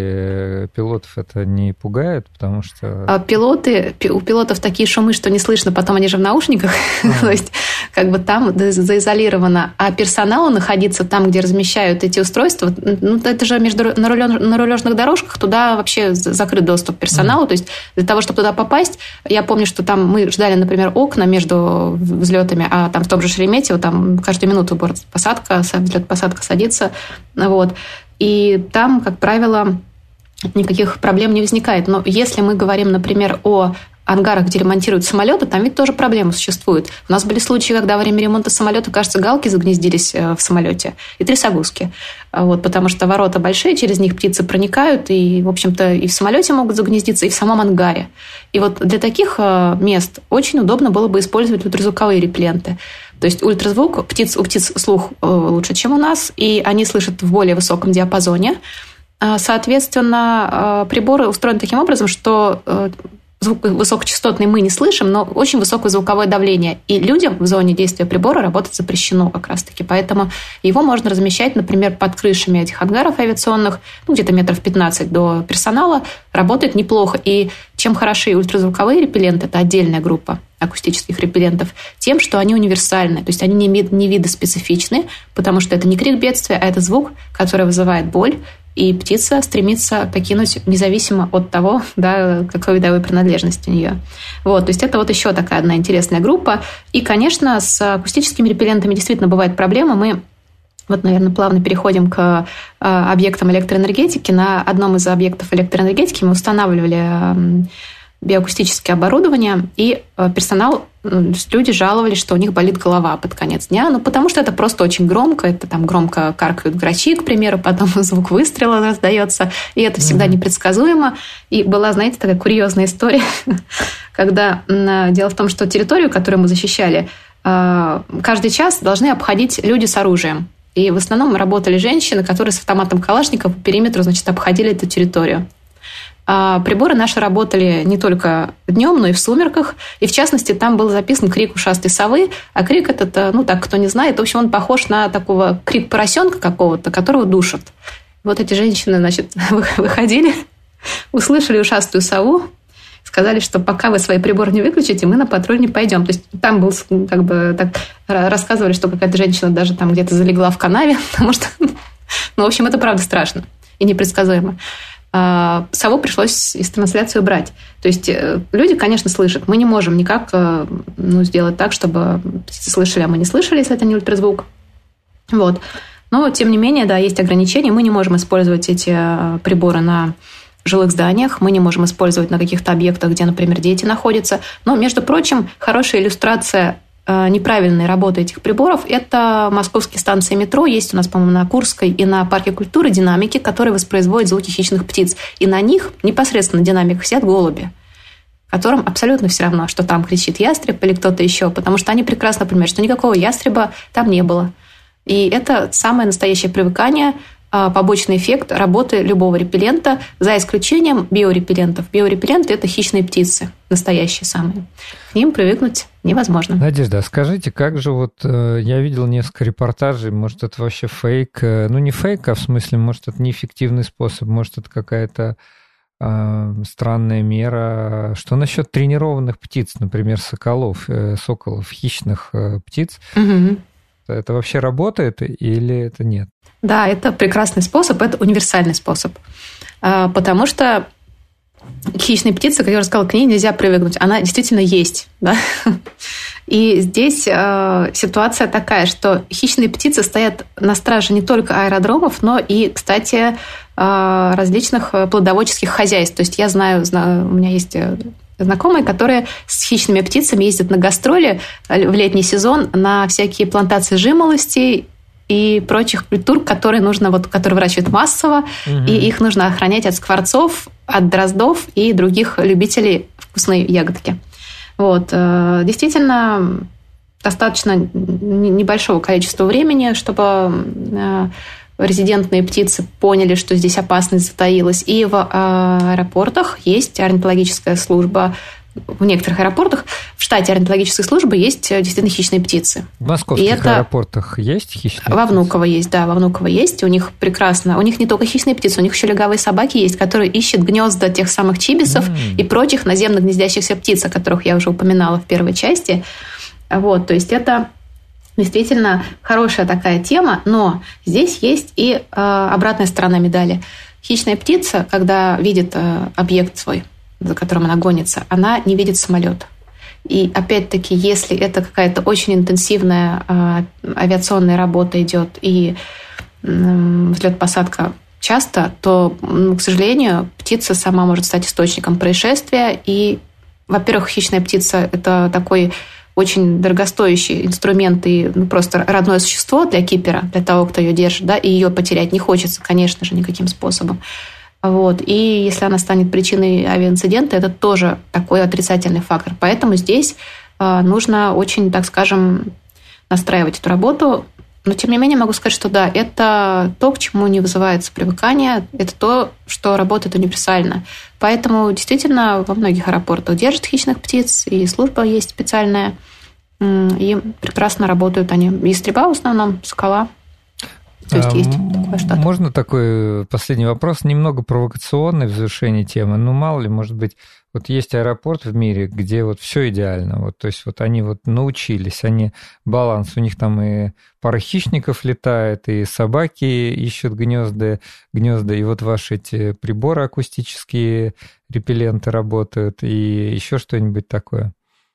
и пилотов это не пугает, потому что... Пилоты, у пилотов такие шумы, что не слышно, потом они же в наушниках, mm. то есть как бы там заизолировано. А персоналу находиться там, где размещают эти устройства, ну, это же между, на, рулеж, на рулежных дорожках, туда вообще закрыт доступ персоналу. Mm. То есть для того, чтобы туда попасть, я помню, что там мы ждали, например, окна между взлетами, а там в том же Шереметьево, там каждую минуту борт-посадка, взлет-посадка садится, вот. И там, как правило, никаких проблем не возникает. Но если мы говорим, например, о ангарах, где ремонтируют самолеты, там ведь тоже проблемы существуют. У нас были случаи, когда во время ремонта самолета, кажется, галки загнездились в самолете и трясогузки. Вот, потому что ворота большие, через них птицы проникают, и, в общем-то, и в самолете могут загнездиться, и в самом ангаре. И вот для таких мест очень удобно было бы использовать ультразвуковые репелленты. То есть ультразвук, птиц, у птиц слух лучше, чем у нас, и они слышат в более высоком диапазоне. Соответственно, приборы устроены таким образом, что звук высокочастотный мы не слышим, но очень высокое звуковое давление. И людям в зоне действия прибора работать запрещено как раз-таки. Поэтому его можно размещать, например, под крышами этих ангаров авиационных, ну, где-то метров пятнадцать до персонала. Работает неплохо. И чем хороши ультразвуковые репелленты, это отдельная группа акустических репеллентов, тем, что они универсальны. То есть они не видоспецифичны, потому что это не крик бедствия, а это звук, который вызывает боль, и птица стремится покинуть независимо от того, да, какой видовой принадлежности у нее. Вот, то есть это вот еще такая одна интересная группа. И, конечно, с акустическими репеллентами действительно бывает проблема. Мы вот, наверное, плавно переходим к объектам электроэнергетики. На одном из объектов электроэнергетики мы устанавливали биоакустическое оборудование, и персонал, люди жаловались, что у них болит голова под конец дня, ну, потому что это просто очень громко, это там громко каркают грачи, к примеру, потом звук выстрела раздается, и это всегда mm-hmm. непредсказуемо. И была, знаете, такая курьезная история, когда дело в том, что территорию, которую мы защищали, каждый час должны обходить люди с оружием. И в основном работали женщины, которые с автоматом Калашникова по периметру, значит, обходили эту территорию. А приборы наши работали не только днем, но и в сумерках. И, в частности, там был записан крик ушастой совы. А крик этот, ну так, кто не знает, в общем, он похож на такого крик поросенка какого-то, которого душат. Вот эти женщины, значит, выходили, услышали ушастую сову, сказали, что пока вы свои приборы не выключите, мы на патруль не пойдем. То есть там был, как бы, так рассказывали, что какая-то женщина даже там где-то залегла в канаве, потому что, ну, в общем, это правда страшно и непредсказуемо. Сову пришлось из трансляции убрать. То есть люди, конечно, слышат. Мы не можем никак ну, сделать так, чтобы птицы слышали, а мы не слышали, если это не ультразвук. Вот. Но, тем не менее, да, есть ограничения. Мы не можем использовать эти приборы на жилых зданиях, мы не можем использовать на каких-то объектах, где, например, дети находятся. Но, между прочим, хорошая иллюстрация неправильной работы этих приборов – это московские станции метро. Есть у нас, по-моему, на Курской и на Парке культуры динамики, которые воспроизводят звуки хищных птиц. И на них непосредственно на динамиках сидят голуби, которым абсолютно все равно, что там кричит ястреб или кто-то еще, потому что они прекрасно понимают, что никакого ястреба там не было. И это самое настоящее привыкание, побочный эффект работы любого репеллента, за исключением биорепеллентов. Биорепелленты – это хищные птицы, настоящие самые. К ним привыкнуть невозможно. Надежда, а скажите, как же вот я видел несколько репортажей, может, это вообще фейк? Ну, не фейк, а в смысле, может, это неэффективный способ, может, это какая-то э, странная мера. Что насчет тренированных птиц, например, соколов, э, соколов, хищных э, птиц? Угу. Это вообще работает или это нет? Да, это прекрасный способ, это универсальный способ. Потому что хищные птицы, как я уже сказала, к ней нельзя привыкнуть. Она действительно есть. Да? И здесь ситуация такая, что хищные птицы стоят на страже не только аэродромов, но и, кстати, различных плодоводческих хозяйств. То есть я знаю, у меня есть знакомые, которые с хищными птицами ездят на гастроли в летний сезон на всякие плантации жимолостей и прочих культур, которые нужно, вот, которые выращивают массово, угу. И их нужно охранять от скворцов, от дроздов и других любителей вкусной ягодки. Вот. Действительно, достаточно небольшого количества времени, чтобы резидентные птицы поняли, что здесь опасность затаилась. И в аэропортах есть орнитологическая служба. В некоторых аэропортах в штате орнитологической службы есть действительно хищные птицы. В московских это... аэропортах есть хищные птицы? Во Внуково есть, да, во Внуково есть. У них прекрасно. У них не только хищные птицы, у них еще легавые собаки есть, которые ищут гнезда тех самых чибисов mm. и прочих наземных гнездящихся птиц, о которых я уже упоминала в первой части. Вот, то есть это действительно хорошая такая тема, но здесь есть и э, обратная сторона медали. Хищная птица, когда видит э, объект свой, за которым она гонится, она не видит самолет. И опять-таки, если это какая-то очень интенсивная э, авиационная работа идет и э, взлет-посадка часто, то, к сожалению, птица сама может стать источником происшествия. И, во-первых, хищная птица – это такой очень дорогостоящий инструмент и ну, просто родное существо для кипера, для того, кто ее держит, да, и ее потерять не хочется, конечно же, никаким способом. Вот. И если она станет причиной авиаинцидента, это тоже такой отрицательный фактор. Поэтому здесь нужно очень, так скажем, настраивать эту работу. Но, тем не менее, могу сказать, что да, это то, к чему не вызывается привыкание, это то, что работает универсально. Поэтому действительно во многих аэропортах держат хищных птиц, и служба есть специальная, и прекрасно работают они. Ястреба в основном, сокола. То есть а, есть такое что-то. Можно такой последний вопрос, немного провокационный в завершении темы. Ну, мало ли, может быть, вот есть аэропорт в мире, где вот все идеально. Вот, то есть вот они вот научились, они баланс, у них там и пара хищников летает, и собаки ищут гнезда, гнезда, и вот ваши эти приборы акустические, репелленты работают, и еще что-нибудь такое.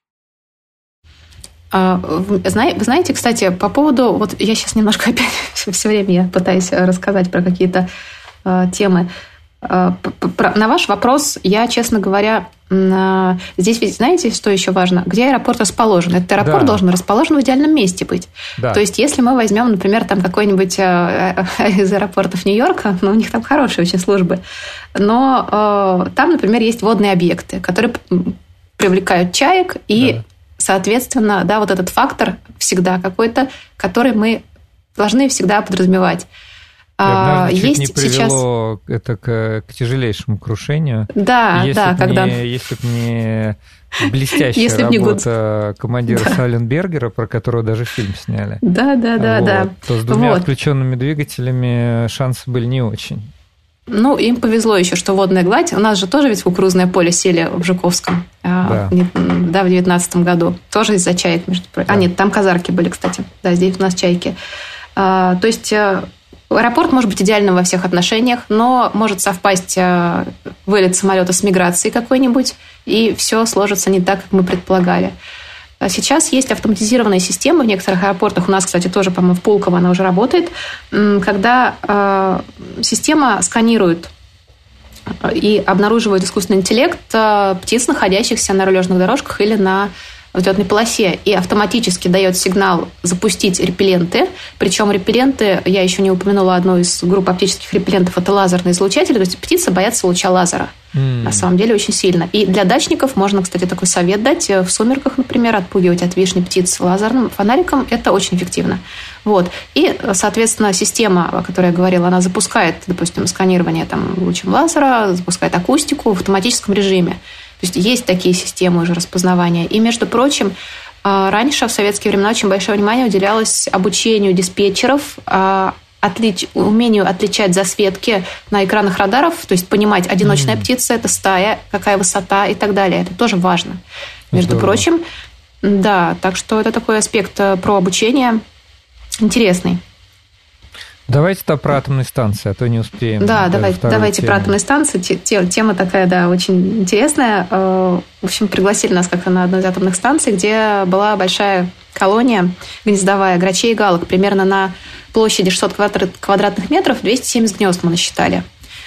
Вы знаете, кстати, по поводу... Вот я сейчас немножко опять все время я пытаюсь рассказать про какие-то темы. На ваш вопрос я, честно говоря, здесь ведь знаете, что еще важно? Где аэропорт расположен? Этот аэропорт да. должен расположен в идеальном месте быть. Да. То есть, если мы возьмем, например, там какой-нибудь из аэропортов Нью-Йорка, ну, у них там хорошие очень службы, но там, например, есть водные объекты, которые привлекают чаек и... Да. Соответственно, да, вот этот фактор всегда какой-то, который мы должны всегда подразумевать. А, есть не привело сейчас... это к, к тяжелейшему крушению. Да, если да, когда... Не, если бы не блестящая если работа не командира да. Саленбергера, про которого даже фильм сняли. Да, да, да, вот, да. То с двумя вот. включенными двигателями шансы были не очень. Ну, им повезло еще, что водная гладь. У нас же тоже ведь кукурузное поле сели в Жуковском, да, да в девятнадцатом году. Тоже из-за чаек, между прочим. Да. А нет, там казарки были, кстати. Да, здесь у нас чайки. А, то есть аэропорт может быть идеальным во всех отношениях, но может совпасть вылет самолета с миграцией какой-нибудь, и все сложится не так, как мы предполагали. Сейчас есть автоматизированные системы в некоторых аэропортах. У нас, кстати, тоже, по-моему, в Пулково она уже работает, когда э, система сканирует и обнаруживает искусственный интеллект э, птиц, находящихся на рулежных дорожках или на взлетной полосе, и автоматически дает сигнал запустить репелленты. Причем репелленты, я еще не упомянула одну из групп оптических репеллентов, это лазерные излучатели, то есть птицы боятся луча лазера. Mm. На самом деле очень сильно. И для дачников можно, кстати, такой совет дать. В сумерках, например, отпугивать от вишни птиц лазерным фонариком. Это очень эффективно. Вот. И, соответственно, система, о которой я говорила, она запускает, допустим, сканирование там, лучом лазера, запускает акустику в автоматическом режиме. То есть есть такие системы уже распознавания. И, между прочим, раньше, в советские времена, очень большое внимание уделялось обучению диспетчеров, отлич... умению отличать засветки на экранах радаров, то есть понимать, одиночная mm-hmm. птица – это стая, какая высота и так далее. Это тоже важно. Между Здорово. прочим, да, так что это такой аспект про обучение интересный. Давайте-то про атомные станции, а то не успеем. Да, давайте, давайте про атомные станции. Тема такая, да, очень интересная. В общем, пригласили нас как-то на одну из атомных станций, где была большая колония гнездовая грачей и галок. Примерно на площади шестьсот квадратных метров, двести семьдесят гнезд мы насчитали.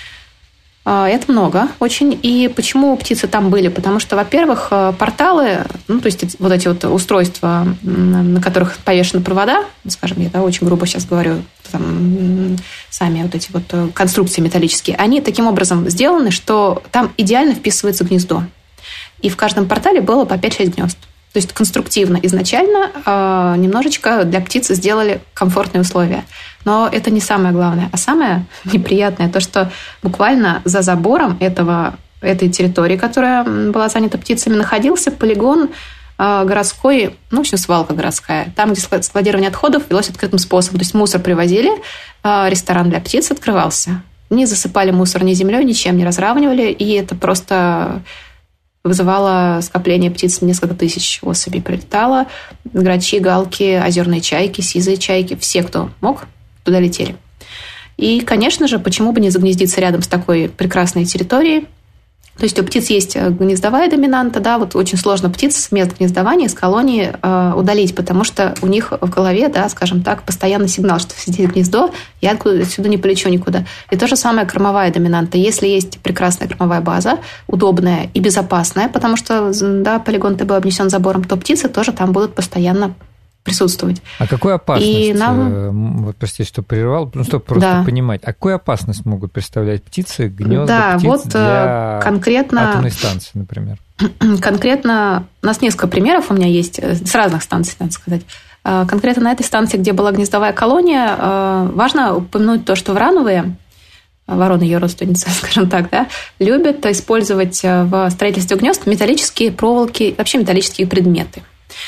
Это много очень. И почему птицы там были? Потому что, во-первых, порталы, ну, то есть вот эти вот устройства, на которых повешены провода, скажем, я да, очень грубо сейчас говорю, там, сами вот эти вот конструкции металлические, они таким образом сделаны, что там идеально вписывается гнездо. И в каждом портале было по пять-шесть гнезд. То есть конструктивно изначально э, немножечко для птиц сделали комфортные условия. Но это не самое главное. А самое неприятное то, что буквально за забором этого, этой территории, которая была занята птицами, находился полигон э, городской, ну, в общем, свалка городская. Там, где складирование отходов велось открытым способом. То есть мусор привозили, э, ресторан для птиц открывался. Не засыпали мусор ни землей, ничем не разравнивали. И это просто вызывало скопление птиц, несколько тысяч особей прилетало. Грачи, галки, озерные чайки, сизые чайки. Все, кто мог, туда летели. И, конечно же, почему бы не загнездиться рядом с такой прекрасной территорией? То есть у птиц есть гнездовая доминанта, да, вот очень сложно птиц с мест гнездования, с колонии э, удалить, потому что у них в голове, да, скажем так, постоянный сигнал, что здесь гнездо, я отсюда не полечу никуда. И то же самое кормовая доминанта. Если есть прекрасная кормовая база, удобная и безопасная, потому что, да, полигон ТБ обнесен забором, то птицы тоже там будут постоянно присутствовать. А какую опасность, и нам... вот простите, что прервал, ну, чтобы просто да. понимать, а какую опасность могут представлять птицы, гнезда да, птиц вот для конкретно... атомной станции, например? Конкретно у нас несколько примеров у меня есть, с разных станций, надо сказать. Конкретно на этой станции, где была гнездовая колония, важно упомянуть то, что врановые, вороны ее родственницы, скажем так, да, любят использовать в строительстве гнезд металлические проволоки, вообще металлические предметы.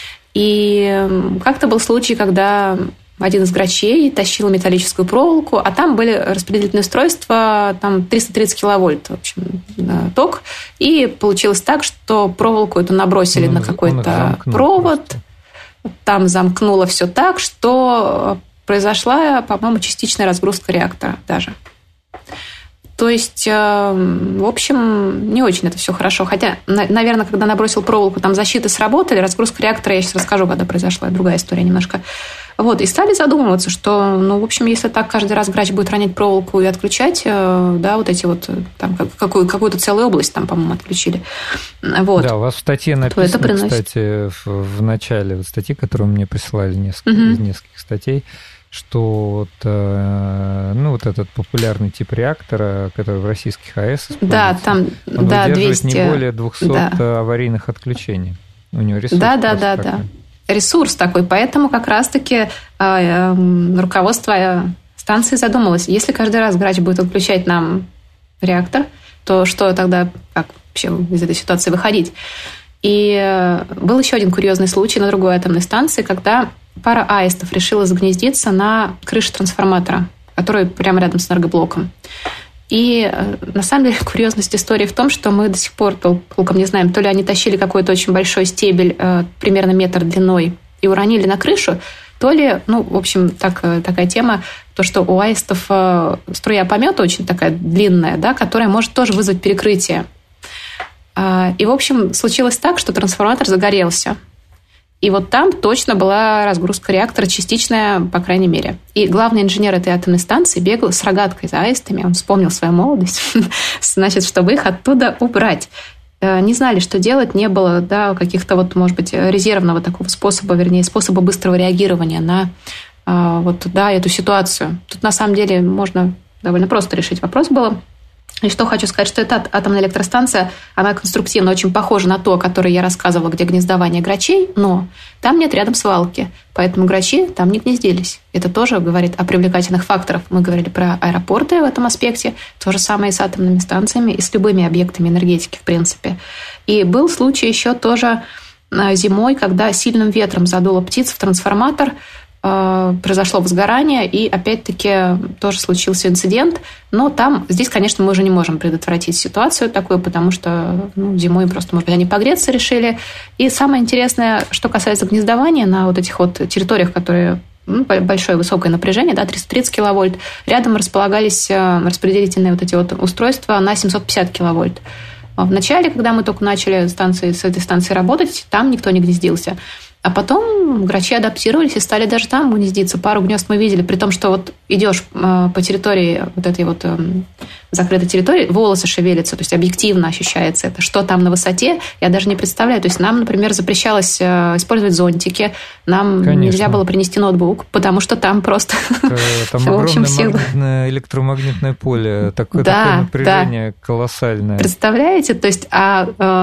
И как-то был случай, когда один из грачей тащил металлическую проволоку, а там были распределительные устройства, там триста тридцать киловольт, в общем, ток. И получилось так, что проволоку эту набросили он, на какой-то провод. Просто. Там замкнуло все так, что произошла, по-моему, частичная разгрузка реактора даже. То есть, в общем, не очень это все хорошо. Хотя, наверное, когда набросил проволоку, там защиты сработали, разгрузка реактора, я сейчас расскажу, когда произошла, другая история немножко. Вот, и стали задумываться, что, ну, в общем, если так каждый раз грач будет ронять проволоку и отключать, да, вот эти вот, там, какую, какую-то целую область там, по-моему, отключили. Вот. Да, у вас в статье написано, кстати, в, в начале вот статьи, которую мне присылали несколько, угу. из нескольких статей, что вот, ну, вот этот популярный тип реактора, который в российских АЭС используется, да, там, он да, выдерживает двести не более двухсот да. аварийных отключений. У него ресурс да, да, да, такой. да. Ресурс такой. Поэтому как раз-таки руководство станции задумалось, если каждый раз грач будет отключать нам реактор, то что тогда, как вообще из этой ситуации выходить? И был еще один курьезный случай на другой атомной станции, когда пара аистов решила загнездиться на крыше трансформатора, который прямо рядом с энергоблоком. И на самом деле курьезность истории в том, что мы до сих пор толком не знаем, то ли они тащили какой-то очень большой стебель, примерно метр длиной, и уронили на крышу, то ли, ну, в общем, так, такая тема, то, что у аистов струя помета очень такая длинная, да, которая может тоже вызвать перекрытие. И, в общем, случилось так, что трансформатор загорелся. И вот там точно была разгрузка реактора, частичная, по крайней мере. И главный инженер этой атомной станции бегал с рогаткой за аистами, он вспомнил свою молодость, значит, чтобы их оттуда убрать. Не знали, что делать, не было, да, каких-то, вот, может быть, резервного такого способа, вернее, способа быстрого реагирования на вот, да, эту ситуацию. Тут, на самом деле, можно довольно просто решить вопрос было. И что хочу сказать, что эта атомная электростанция, она конструктивно очень похожа на то, о которой я рассказывала, где гнездование грачей, но там нет рядом свалки, поэтому грачи там не гнездились. Это тоже говорит о привлекательных факторах. Мы говорили про аэропорты в этом аспекте, то же самое и с атомными станциями, и с любыми объектами энергетики, в принципе. И был случай еще тоже зимой, когда сильным ветром задуло птиц в трансформатор, произошло возгорание, и опять-таки тоже случился инцидент. Но там, здесь, конечно, мы уже не можем предотвратить ситуацию такую, потому что ну, зимой просто, может быть, они погреться решили. И самое интересное, что касается гнездования на вот этих вот территориях, которые ну, большое высокое напряжение, да, триста тридцать киловольт, рядом располагались распределительные вот эти вот устройства на семьсот пятьдесят киловольт. В начале, когда мы только начали станции, с этой станцией работать, там никто не гнездился. А потом грачи адаптировались и стали даже там гнездиться. Пару гнезд мы видели, при том, что вот идешь по территории вот этой вот закрытой территории, волосы шевелятся, то есть объективно ощущается это. Что там на высоте, я даже не представляю. То есть нам, например, запрещалось использовать зонтики, нам Конечно. Нельзя было принести ноутбук, потому что там просто... Там огромное электромагнитное поле, такое напряжение колоссальное. Представляете? То есть, а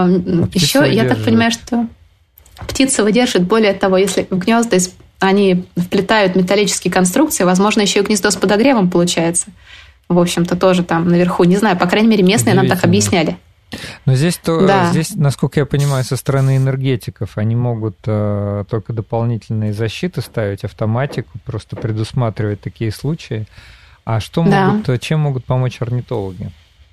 еще я так понимаю, что... Птица выдержит, более того, если в гнезда они вплетают металлические конструкции, возможно, еще и гнездо с подогревом получается. В общем-то, тоже там наверху. Не знаю, по крайней мере, местные нам так объясняли. Но здесь, то, да. здесь, насколько я понимаю, со стороны энергетиков они могут э, только дополнительные защиты ставить, автоматику, просто предусматривать такие случаи. А что могут, да. чем могут помочь орнитологи?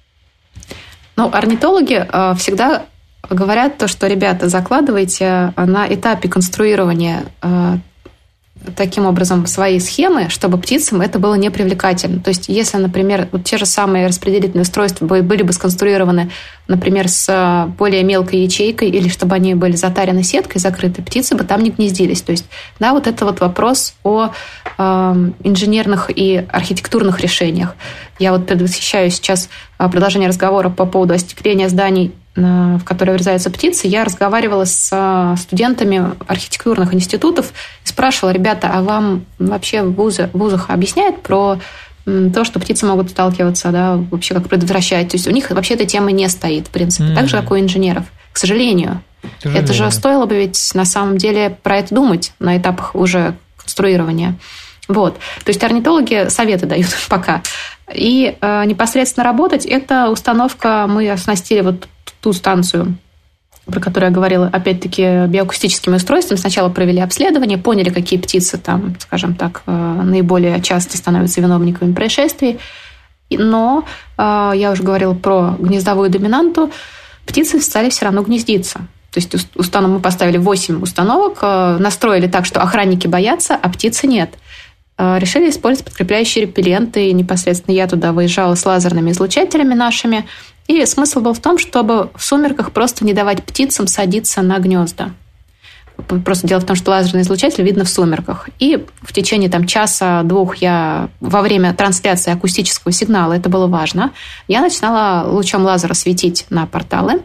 Ну, орнитологи э, всегда... Говорят то, что, ребята, закладывайте на этапе конструирования э, таким образом свои схемы, чтобы птицам это было непривлекательно. То есть, если, например, вот те же самые распределительные устройства были бы сконструированы, например, с более мелкой ячейкой, или чтобы они были затарены сеткой закрыты, птицы бы там не гнездились. То есть, да, вот это вот вопрос о э, инженерных и архитектурных решениях. Я вот предвосхищаю сейчас продолжение разговора по поводу остекления зданий, в которые врезаются птицы. Я разговаривала с студентами архитектурных институтов и спрашивала: ребята, а вам вообще в вузах, в вузах объясняют про то, что птицы могут сталкиваться, да, вообще как предотвращать? То есть у них вообще этой темы не стоит, в принципе, mm-hmm. так же, как у инженеров. К сожалению. К сожалению. Это же стоило бы ведь на самом деле про это думать на этапах уже конструирования. Вот. То есть орнитологи советы дают пока. И э, непосредственно работать, это установка, мы оснастили вот ту станцию, про которую я говорила, опять-таки, биоакустическими устройствами. Сначала провели обследование, поняли, какие птицы там, скажем так, наиболее часто становятся виновниками происшествий. Но, я уже говорила про гнездовую доминанту, птицы стали все равно гнездиться. То есть установ... мы поставили восемь установок, настроили так, что охранники боятся, а птицы нет. Решили использовать подкрепляющие репелленты, и непосредственно я туда выезжала с лазерными излучателями нашими. И смысл был в том, чтобы в сумерках просто не давать птицам садиться на гнезда. Просто дело в том, что лазерный излучатель видно в сумерках. И в течение там, часа-двух я во время трансляции акустического сигнала, это было важно, я начинала лучом лазера светить на порталы.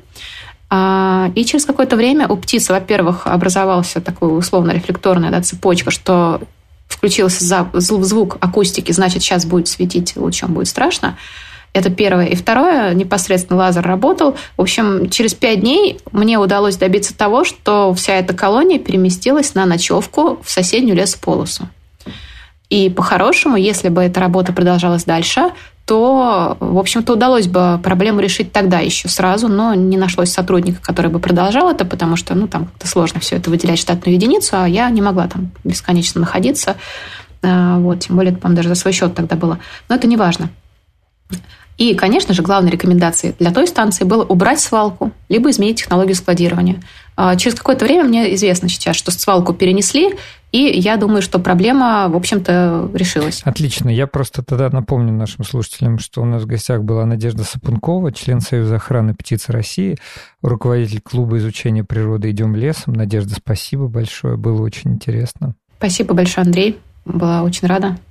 И через какое-то время у птиц, во-первых, образовался такой условно-рефлекторная, да, цепочка, что включился звук акустики, значит, сейчас будет светить лучом, будет страшно. Это первое. И второе, непосредственно лазер работал. В общем, через пять дней мне удалось добиться того, что вся эта колония переместилась на ночевку в соседнюю лесополосу. И по-хорошему, если бы эта работа продолжалась дальше, то, в общем-то, удалось бы проблему решить тогда еще сразу, но не нашлось сотрудника, который бы продолжал это, потому что, ну, там как-то сложно все это выделять штатную единицу, а я не могла там бесконечно находиться. Вот, тем более, это, по-моему, даже за свой счет тогда было. Но это не важно. И, конечно же, главной рекомендацией для той станции было убрать свалку, либо изменить технологию складирования. Через какое-то время мне известно сейчас, что свалку перенесли, и я думаю, что проблема, в общем-то, решилась. Отлично. Я просто тогда напомню нашим слушателям, что у нас в гостях была Надежда Сапункова, член Союза охраны птиц России, руководитель клуба изучения природы «Идем лесом». Надежда, спасибо большое, было очень интересно. Спасибо большое, Андрей. Была очень рада.